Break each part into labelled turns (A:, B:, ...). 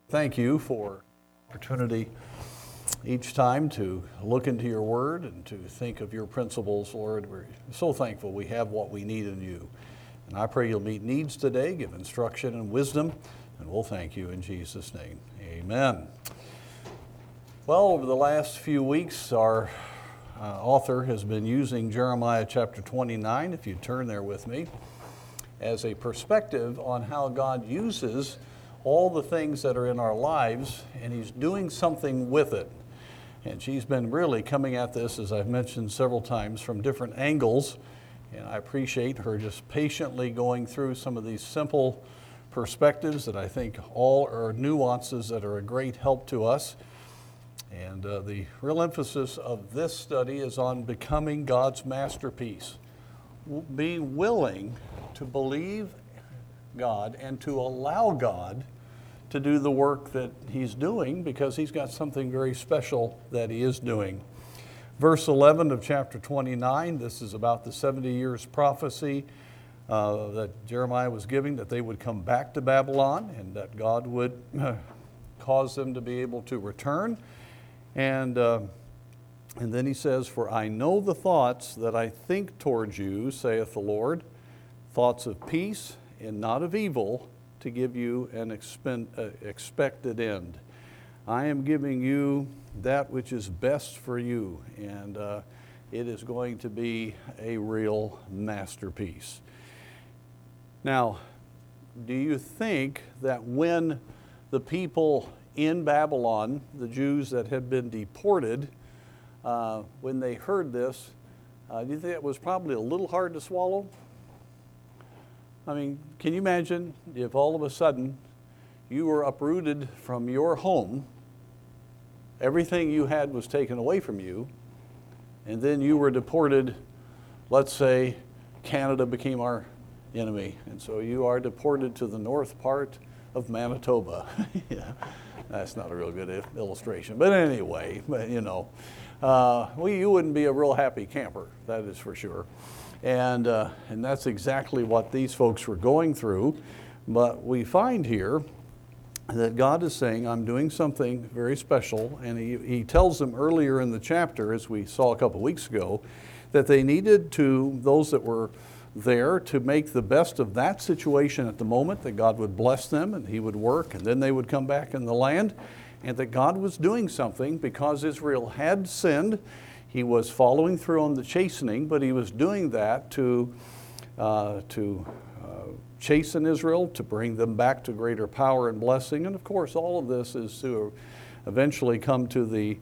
A: Thank you for the opportunity each time to look into your word and to think of your principles, Lord. We're so thankful we have what we need in you. And I pray you'll meet needs today, give instruction and wisdom, and we'll thank you in Jesus' name. Amen. Well, over the last few weeks, our author has been using Jeremiah chapter 29, if you turn there with me, as a perspective on how God uses all the things that are in our lives, and he's doing something with it. And she's been really coming at this, as I've mentioned several times, from different angles, and I appreciate her just patiently going through some of these simple perspectives that I think all are nuances that are a great help to us. And the real emphasis of this study is on becoming God's masterpiece, being willing to believe God and to allow God to do the work that he's doing, because he's got something very special that he is doing. Verse 11 of chapter 29, this is about the 70 years prophecy that Jeremiah was giving, that they would come back to Babylon and that God would cause them to be able to return. And then he says, "For I know the thoughts that I think towards you, saith the Lord, thoughts of peace and not of evil, to give you an expected end." I am giving you that which is best for you, and it is going to be a real masterpiece. Now, do you think that when the people in Babylon, the Jews that had been deported, when they heard this, do you think it was probably a little hard to swallow? I mean, can you imagine if all of a sudden you were uprooted from your home, everything you had was taken away from you, and then you were deported, let's say Canada became our enemy, and so you are deported to the north part of Manitoba. Yeah, that's not a real good illustration, but anyway, you wouldn't be a real happy camper, that is for sure. And that's exactly what these folks were going through. But we find here that God is saying, I'm doing something very special. And he tells them earlier in the chapter, as we saw a couple weeks ago, that they needed to, those that were there, to make the best of that situation at the moment, that God would bless them and he would work, and then they would come back in the land, and that God was doing something because Israel had sinned. He was following through on the chastening, but he was doing that to chasten Israel, to bring them back to greater power and blessing. And of course, all of this is to eventually come to the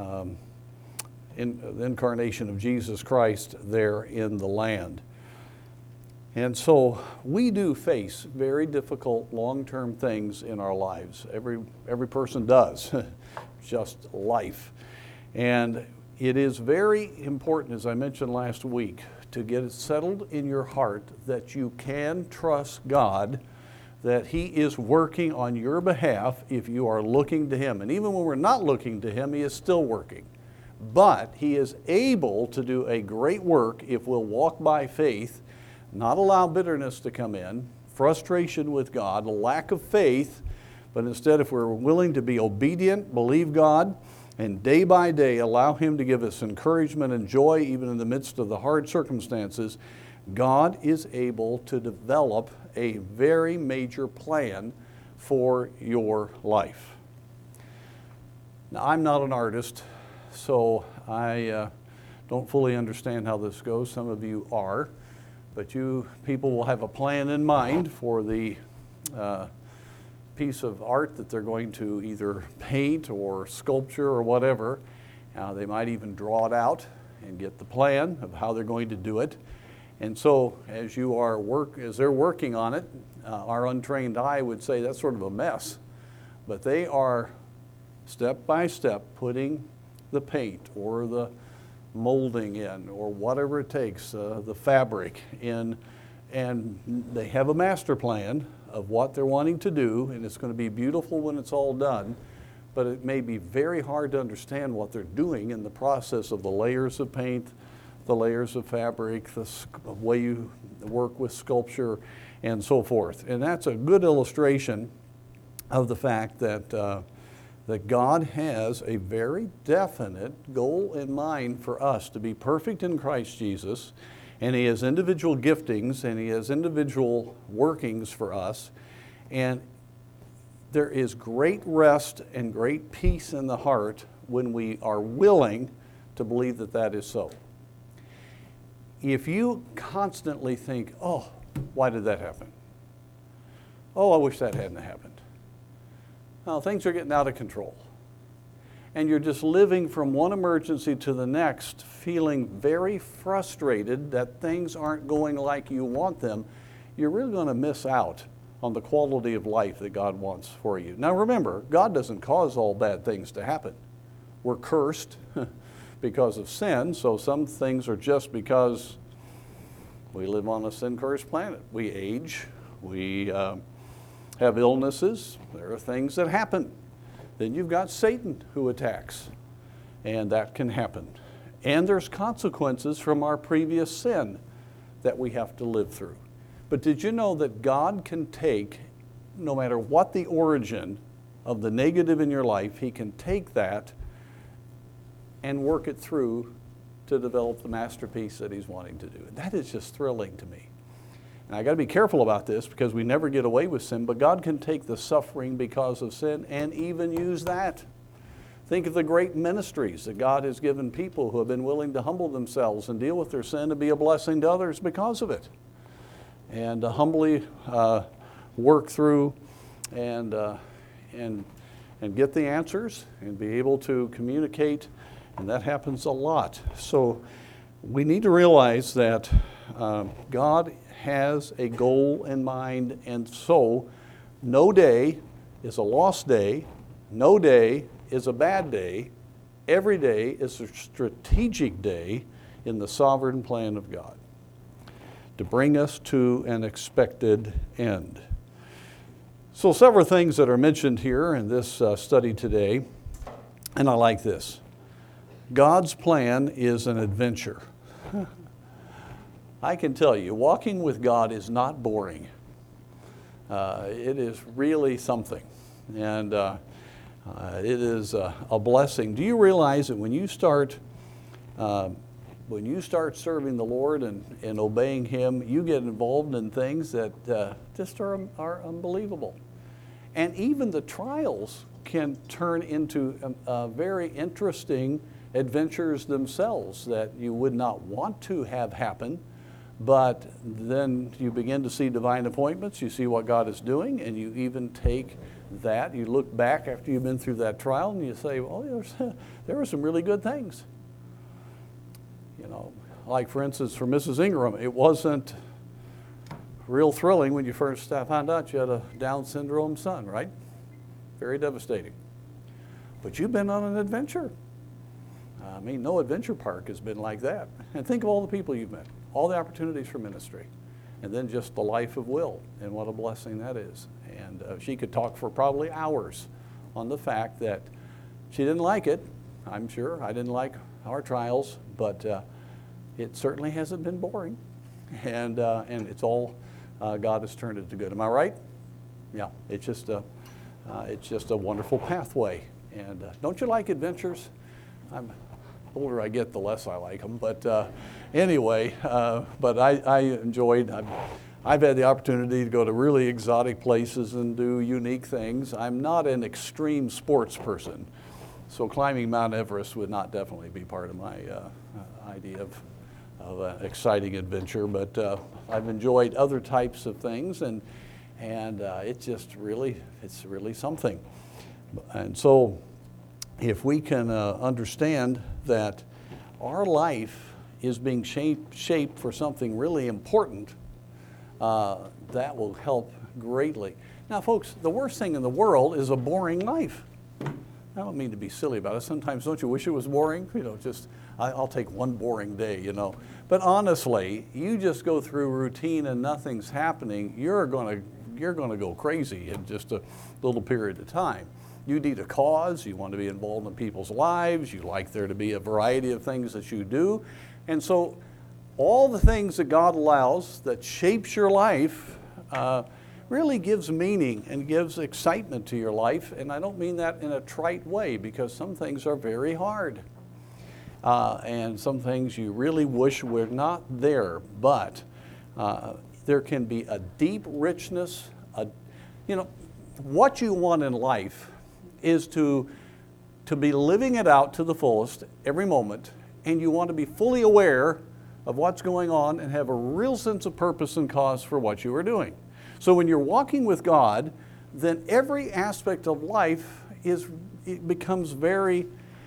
A: incarnation of Jesus Christ there in the land. And so we do face very difficult long-term things in our lives. Every person does, just life. And it is very important, as I mentioned last week, to get it settled in your heart that you can trust God, that he is working on your behalf if you are looking to him. And even when we're not looking to him, he is still working. But he is able to do a great work if we'll walk by faith, not allow bitterness to come in, frustration with God, a lack of faith, but instead, if we're willing to be obedient, believe God, and day by day allow him to give us encouragement and joy even in the midst of the hard circumstances, God is able to develop a very major plan for your life. Now, I'm not an artist, so I don't fully understand how this goes. Some of you are, but you people will have a plan in mind for the piece of art that they're going to either paint or sculpture or whatever. They might even draw it out and get the plan of how they're going to do it. And so as they're working on it, our untrained eye would say that's sort of a mess. But they are step by step putting the paint or the molding in or whatever it takes, the fabric in, and they have a master plan of what they're wanting to do, and it's going to be beautiful when it's all done, but it may be very hard to understand what they're doing in the process of the layers of paint, the layers of fabric, the way you work with sculpture, and so forth. And that's a good illustration of the fact that, that God has a very definite goal in mind for us to be perfect in Christ Jesus, and He has individual giftings and He has individual workings for us, and there is great rest and great peace in the heart when we are willing to believe that that is so. If you constantly think, oh, why did that happen? Oh, I wish that hadn't happened. Well, things are getting out of control. And you're just living from one emergency to the next, feeling very frustrated that things aren't going like you want them, you're really going to miss out on the quality of life that God wants for you. Now remember, God doesn't cause all bad things to happen. We're cursed because of sin, so some things are just because we live on a sin-cursed planet. We age, we have illnesses, there are things that happen. Then you've got Satan who attacks, and that can happen. And there's consequences from our previous sin that we have to live through. But did you know that God can take, no matter what the origin of the negative in your life, He can take that and work it through to develop the masterpiece that He's wanting to do. And that is just thrilling to me. And I got to be careful about this because we never get away with sin, but God can take the suffering because of sin and even use that. Think of the great ministries that God has given people who have been willing to humble themselves and deal with their sin and be a blessing to others because of it. And humbly work through and get the answers and be able to communicate, and that happens a lot. So we need to realize that God has a goal in mind, and so no day is a lost day, no day is a bad day, every day is a strategic day in the sovereign plan of God to bring us to an expected end. So several things that are mentioned here in this study today, and I like this. God's plan is an adventure. I can tell you, walking with God is not boring. It is really something, and it is a blessing. Do you realize that when you start serving the Lord and obeying Him, you get involved in things that just are unbelievable. And even the trials can turn into very interesting adventures themselves that you would not want to have happen, but then you begin to see divine appointments, you see what God is doing, and you even take that, you look back after you've been through that trial and you say, oh, there were some really good things. You know, like for instance, for Mrs. Ingram, it wasn't real thrilling when you first found out you had a Down syndrome son, right? Very devastating. But you've been on an adventure. I mean, no adventure park has been like that. And think of all the people you've met, all the opportunities for ministry, and then just the life of Will, and what a blessing that is. And she could talk for probably hours on the fact that she didn't like it, I'm sure. I didn't like our trials, but it certainly hasn't been boring. And it's all, God has turned it to good. Am I right? Yeah, it's just a wonderful pathway. And don't you like adventures? The older I get, the less I like them. But anyway, but I enjoyed, I've had the opportunity to go to really exotic places and do unique things. I'm not an extreme sports person, so climbing Mount Everest would not definitely be part of my idea of an exciting adventure. But I've enjoyed other types of things, and it's just really, it's really something. And so if we can understand that our life is being shaped for something really important, that will help greatly. Now, folks, the worst thing in the world is a boring life. I don't mean to be silly about it. Sometimes don't you wish it was boring? You know, just I'll take one boring day, you know. But honestly, you just go through routine and nothing's happening, you're gonna go crazy in just a little period of time. You need a cause, you want to be involved in people's lives, you like there to be a variety of things that you do. And so all the things that God allows that shapes your life really gives meaning and gives excitement to your life. And I don't mean that in a trite way, because some things are very hard. And some things you really wish were not there, but there can be a deep richness. What you want in life is to be living it out to the fullest every moment, and you want to be fully aware of what's going on and have a real sense of purpose and cause for what you are doing. So when you're walking with God, then every aspect of life becomes very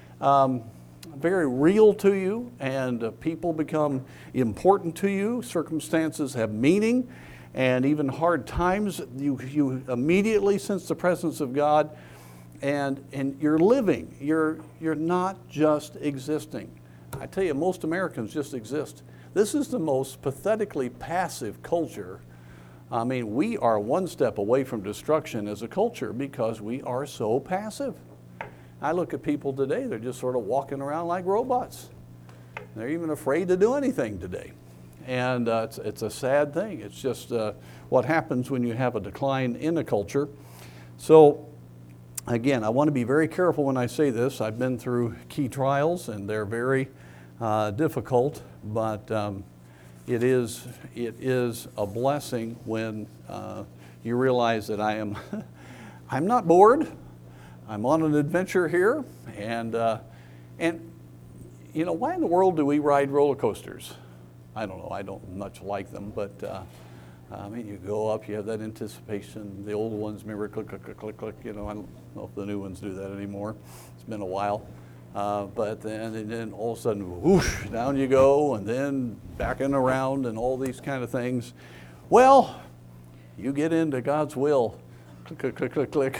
A: real to you, and people become important to you. Circumstances have meaning, and even hard times, you immediately sense the presence of God, and you're living. You're not just existing. I tell you, most Americans just exist. This is the most pathetically passive culture. I mean, we are one step away from destruction as a culture because we are so passive. I look at people today, they're just sort of walking around like robots. They're even afraid to do anything today. And it's a sad thing. It's just what happens when you have a decline in a culture. So, again, I want to be very careful when I say this. I've been through key trials, and they're very difficult, but it is a blessing when you realize that I'm not bored. I'm on an adventure here, and why in the world do we ride roller coasters? I don't know. I don't much like them, but you go up, you have that anticipation. The old ones, remember, click, click, click, click, click. I don't know if the new ones do that anymore. It's been a while. But then all of a sudden, whoosh, down you go, and then back and around, and all these kind of things. Well, you get into God's will, click, click, click, click, click,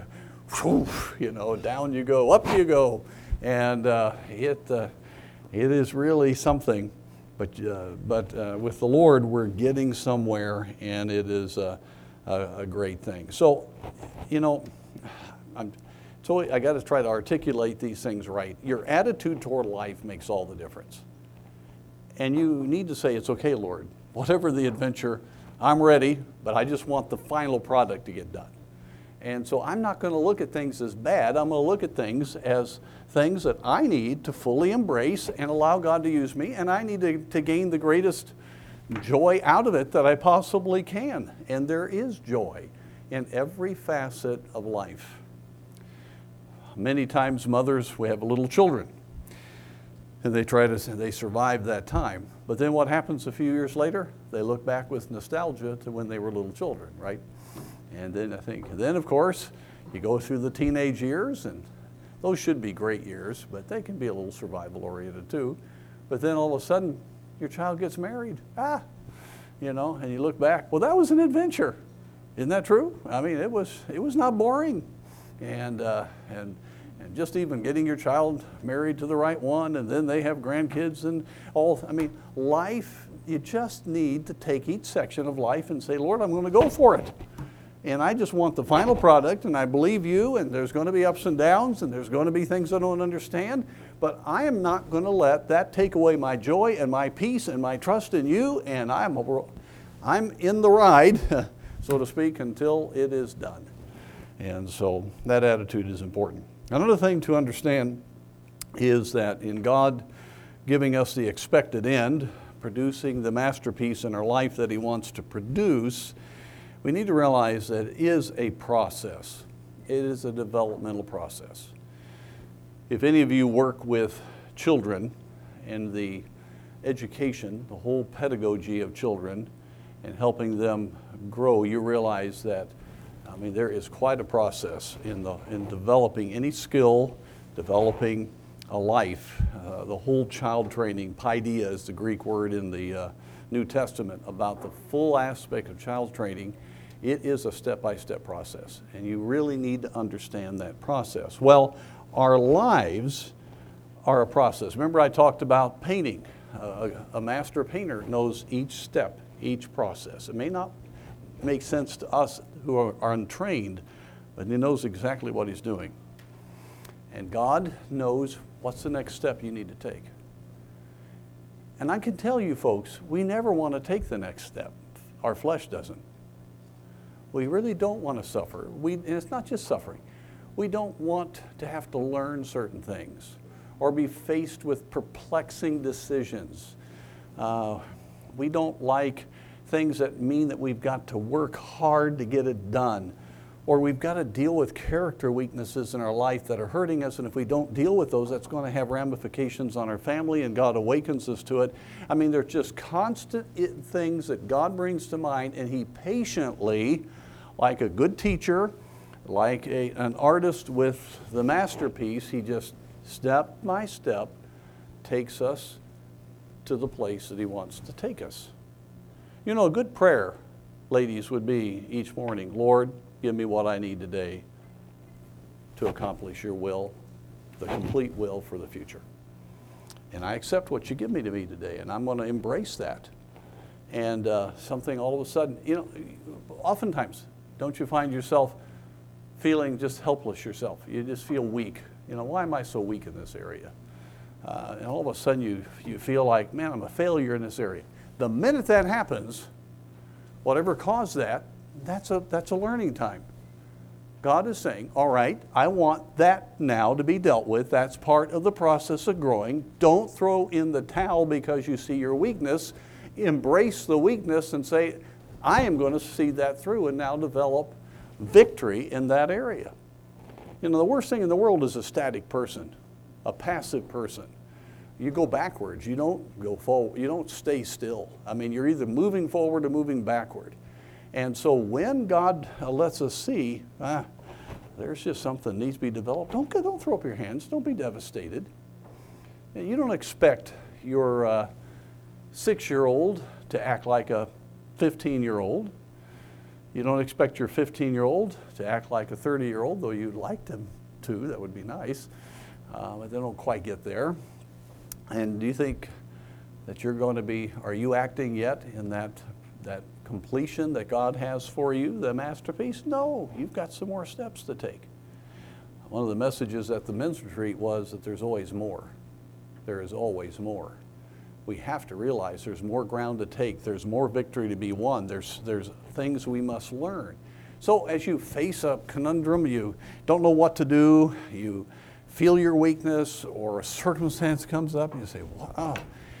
A: down you go, up you go, and it is really something. But with the Lord, we're getting somewhere, and it is a great thing. So, I got to try to articulate these things right. Your attitude toward life makes all the difference. And you need to say, it's okay, Lord. Whatever the adventure, I'm ready, but I just want the final product to get done. And so I'm not going to look at things as bad. I'm going to look at things as things that I need to fully embrace and allow God to use me, and I need to gain the greatest joy out of it that I possibly can. And there is joy in every facet of life. Many times mothers, we have little children, and they survive that time. But then what happens a few years later? They look back with nostalgia to when they were little children, right? And then of course, you go through the teenage years, and those should be great years, but they can be a little survival oriented too. But then all of a sudden, your child gets married. And you look back, well, that was an adventure. Isn't that true? I mean, it was not boring. And just even getting your child married to the right one, and then they have grandkids and all. I mean, life, you just need to take each section of life and say, Lord, I'm going to go for it. And I just want the final product, and I believe you, and there's going to be ups and downs, and there's going to be things I don't understand, but I am not going to let that take away my joy and my peace and my trust in you, and I'm in the ride, so to speak, until it is done. And so that attitude is important. Another thing to understand is that in God giving us the expected end, producing the masterpiece in our life that He wants to produce, we need to realize that it is a process. It is a developmental process. If any of you work with children and the education, the whole pedagogy of children, and helping them grow, you realize that there is quite a process in developing any skill, developing a life. The whole child training, paideia is the Greek word in the New Testament about the full aspect of child training. It is a step-by-step process, and you really need to understand that process. Well, our lives are a process. Remember I talked about painting. A master painter knows each step, each process. It may not make sense to us who are untrained, but he knows exactly what he's doing. And God knows what's the next step you need to take. And I can tell you folks, we never want to take the next step. Our flesh doesn't. We really don't want to suffer. And it's not just suffering. We don't want to have to learn certain things or be faced with perplexing decisions. We don't like things that mean that we've got to work hard to get it done, or we've got to deal with character weaknesses in our life that are hurting us, and if we don't deal with those, that's going to have ramifications on our family, and God awakens us to it. I mean, there's just constant things that God brings to mind, and He patiently, like a good teacher, like an artist with the masterpiece, He just step by step takes us to the place that He wants to take us. You know, a good prayer, ladies, would be each morning, Lord, give me what I need today to accomplish your will, the complete will for the future. And I accept what you give me today, and I'm going to embrace that. And something all of a sudden, you know, oftentimes, don't you find yourself feeling just helpless yourself? You just feel weak. You know, why am I so weak in this area? And all of a sudden you feel like, man, I'm a failure in this area. The minute that happens, whatever caused that, that's a learning time. God is saying, all right, I want that now to be dealt with. That's part of the process of growing. Don't throw in the towel because you see your weakness. Embrace the weakness and say, I am going to see that through and now develop victory in that area. You know, the worst thing in the world is a static person, a passive person. You go backwards, you don't go forward, you don't stay still. I mean, you're either moving forward or moving backward. And so when God lets us see, there's just something that needs to be developed, don't throw up your hands, don't be devastated. You don't expect your 6-year-old to act like a 15-year-old. You don't expect your 15-year-old to act like a 30-year-old, though you'd like them to, that would be nice. But they don't quite get there. And do you think that you're going to be, are you acting yet in that completion that God has for you, the masterpiece? No, you've got some more steps to take. One of the messages at the men's retreat was that there's always more. There is always more. We have to realize there's more ground to take. There's more victory to be won. There's things we must learn. So as you face a conundrum, you don't know what to do, you feel your weakness, or a circumstance comes up and you say, wow.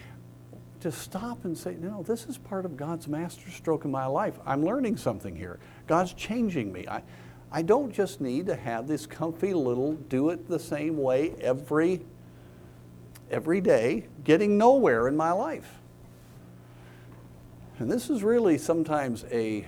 A: Just stop and say, no, this is part of God's masterstroke in my life. I'm learning something here. God's changing me. I don't just need to have this comfy little do it the same way every day, getting nowhere in my life. And this is really sometimes a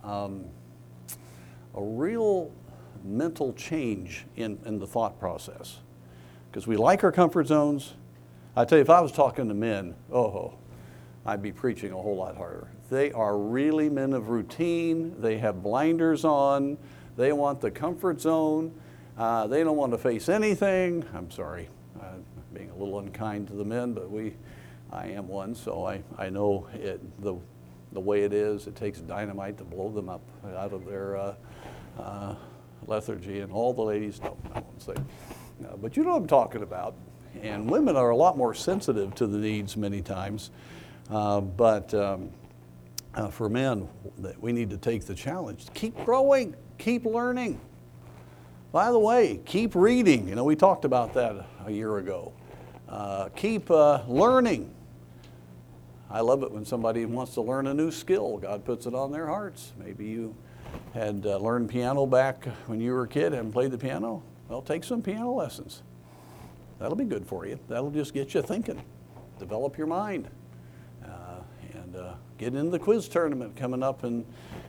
A: real mental change in the thought process. Because we like our comfort zones. I tell you, if I was talking to men, I'd be preaching a whole lot harder. They are really men of routine. They have blinders on. They want the comfort zone. They don't want to face anything. I'm sorry, being a little unkind to the men, but I am one, so I know the way it is. It takes dynamite to blow them up out of their lethargy, and all the ladies, no, I won't say. No, but you know what I'm talking about. And women are a lot more sensitive to the needs many times. But for men, we need to take the challenge. Keep growing, keep learning. By the way, keep reading. You know, we talked about that a year ago. Keep learning. I love it when somebody wants to learn a new skill. God puts it on their hearts. Maybe you had learned piano back when you were a kid and played the piano. Well, take some piano lessons. That'll be good for you. That'll just get you thinking. Develop your mind. And get into the quiz tournament coming up in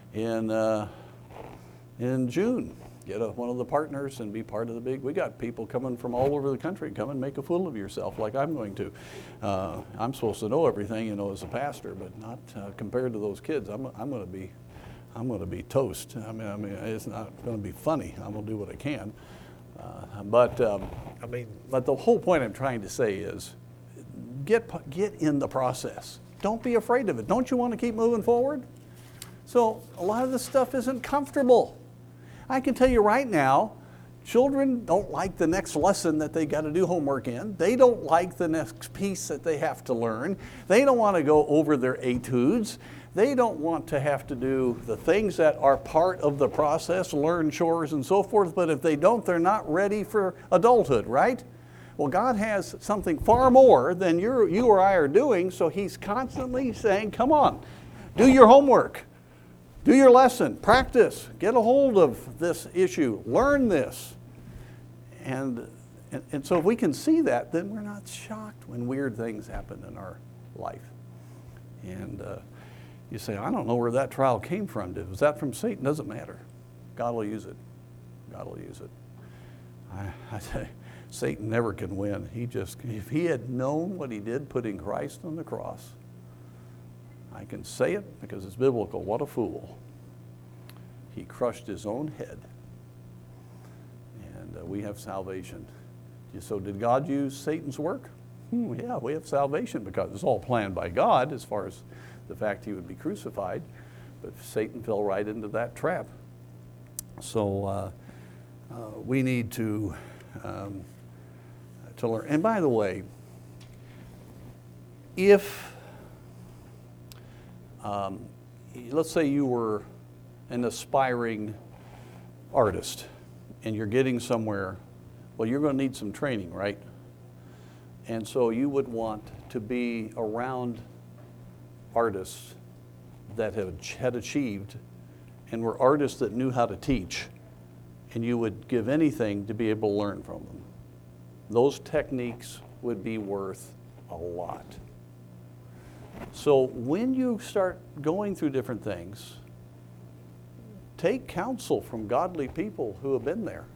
A: June. Get one of the partners and be part of the big. We got people coming from all over the country. Come and make a fool of yourself like I'm going to. I'm supposed to know everything, you know, as a pastor, but not compared to those kids. I'm going to be toast. I mean, it's not going to be funny. I'm going to do what I can. But the whole point I'm trying to say is, get in the process. Don't be afraid of it. Don't you want to keep moving forward? So a lot of this stuff isn't comfortable. I can tell you right now, children don't like the next lesson that they got to do homework in. They don't like the next piece that they have to learn. They don't want to go over their etudes. They don't want to have to do the things that are part of the process, learn chores and so forth, but if they don't, they're not ready for adulthood, right? Well, God has something far more than you or I are doing, so He's constantly saying, come on, do your homework, do your lesson, practice, get a hold of this issue, learn this. And so if we can see that, then we're not shocked when weird things happen in our life. And you say, I don't know where that trial came from. Was that from Satan? Doesn't matter. God will use it. God will use it. I say, Satan never can win. If he had known what he did putting Christ on the cross, I can say it because it's biblical. What a fool. He crushed his own head. And we have salvation. So did God use Satan's work? Yeah, we have salvation because it's all planned by God as far as the fact he would be crucified. But Satan fell right into that trap. So we need to learn. And by the way, if, let's say you were an aspiring artist and you're getting somewhere, well, you're going to need some training, right? And so you would want to be around artists that had achieved and were artists that knew how to teach, and you would give anything to be able to learn from them. Those techniques would be worth a lot. So when you start going through different things, take counsel from godly people who have been there.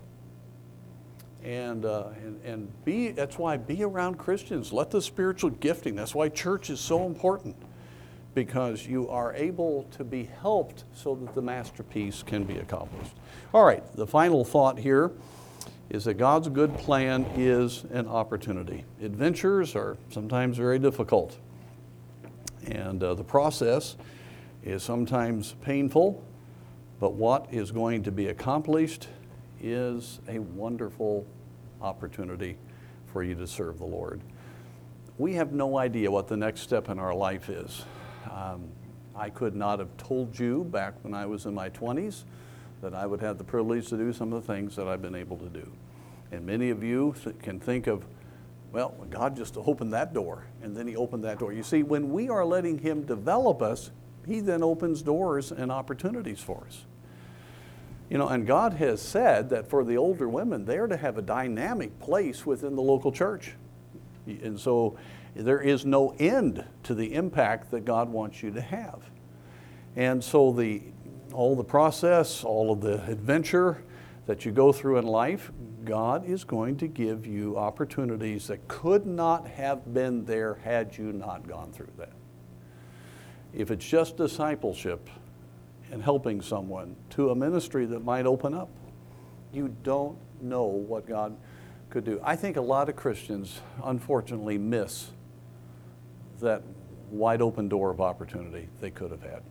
A: And that's why be around Christians. Let the spiritual gifting, that's why church is so important, because you are able to be helped so that the masterpiece can be accomplished. All right, the final thought here is that God's good plan is an opportunity. Adventures are sometimes very difficult, and the process is sometimes painful, but what is going to be accomplished is a wonderful opportunity for you to serve the Lord. We have no idea what the next step in our life is. I could not have told you back when I was in my 20s that I would have the privilege to do some of the things that I've been able to do. And many of you can think of, well, God just opened that door, and then He opened that door. You see, when we are letting Him develop us, He then opens doors and opportunities for us. You know, and God has said that for the older women, they're to have a dynamic place within the local church. And so there is no end to the impact that God wants you to have. And so all the process, all of the adventure that you go through in life, God is going to give you opportunities that could not have been there had you not gone through that. If it's just discipleship and helping someone to a ministry that might open up, you don't know what God could do. I think a lot of Christians, unfortunately, miss that wide open door of opportunity they could have had.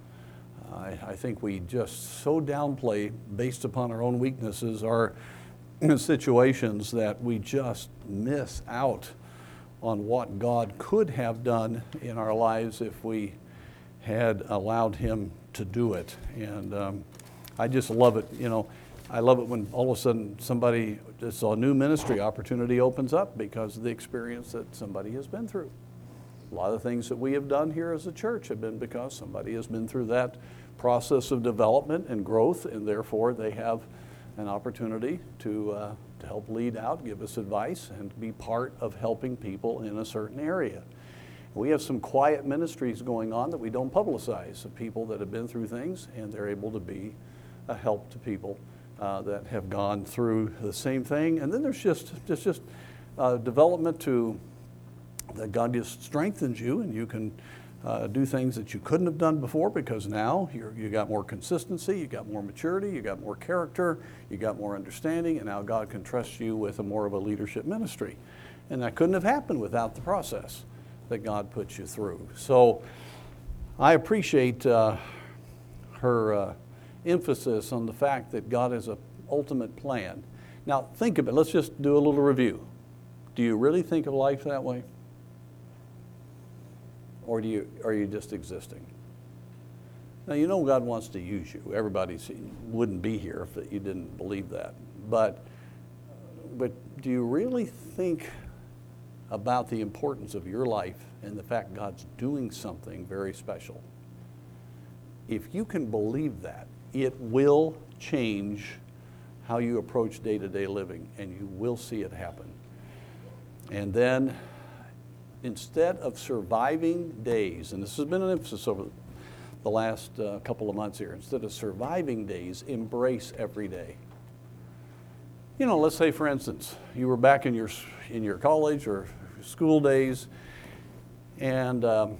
A: I think we just so downplay, based upon our own weaknesses, our situations, that we just miss out on what God could have done in our lives if we had allowed Him to do it. And I just love it. You know, I love it when all of a sudden just a new ministry opportunity opens up because of the experience that somebody has been through. A lot of things that we have done here as a church have been because somebody has been through that process of development and growth, and therefore they have an opportunity to help lead out, give us advice, and be part of helping people in a certain area. We have some quiet ministries going on that we don't publicize, of people that have been through things, and they're able to be a help to people that have gone through the same thing. And then there's just development that God just strengthens you, and you can do things that you couldn't have done before, because now you got more consistency, you got more maturity, you got more character, you got more understanding, and now God can trust you with more of a leadership ministry. And that couldn't have happened without the process that God puts you through. So I appreciate her emphasis on the fact that God has an ultimate plan. Now think of it, let's just do a little review. Do you really think of life that way? Or are you just existing? Now, you know God wants to use you. Everybody wouldn't be here if you didn't believe that. But do you really think about the importance of your life and the fact God's doing something very special? If you can believe that, it will change how you approach day-to-day living, and you will see it happen. And then, instead of surviving days, and this has been an emphasis over the last couple of months here, instead of surviving days, embrace every day. You know, let's say, for instance, you were back in your college or school days, and I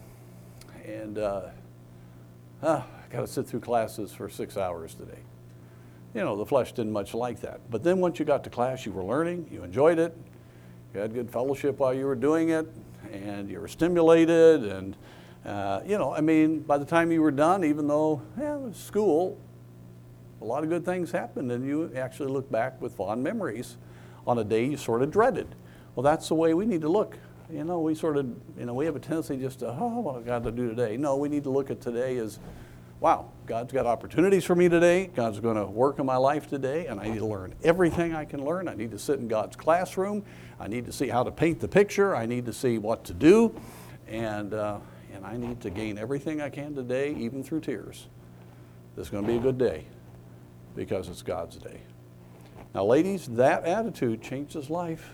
A: got to sit through classes for 6 hours today. You know, the flesh didn't much like that. But then once you got to class, you were learning, you enjoyed it, you had good fellowship while you were doing it, and you were stimulated, and you know, I mean, by the time you were done, even though it was school, a lot of good things happened, and you actually look back with fond memories on a day you sort of dreaded. Well, that's the way we need to look. You know, we have a tendency just to, what I've got to do today. No, we need to look at today as, wow, God's got opportunities for me today. God's going to work in my life today, and I need to learn everything I can learn. I need to sit in God's classroom. I need to see how to paint the picture. I need to see what to do, and I need to gain everything I can today, even through tears. This is going to be a good day because it's God's day. Now, ladies, that attitude changes life.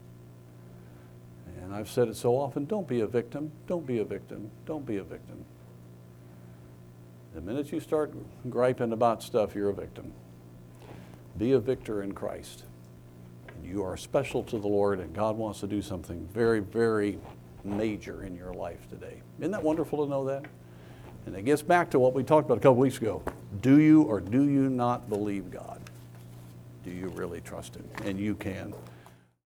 A: And I've said it so often, don't be a victim, don't be a victim, don't be a victim. The minute you start griping about stuff, you're a victim. Be a victor in Christ. And you are special to the Lord, and God wants to do something very, very major in your life today. Isn't that wonderful to know that? And it gets back to what we talked about a couple weeks ago. Do you or do you not believe God? Do you really trust Him? And you can.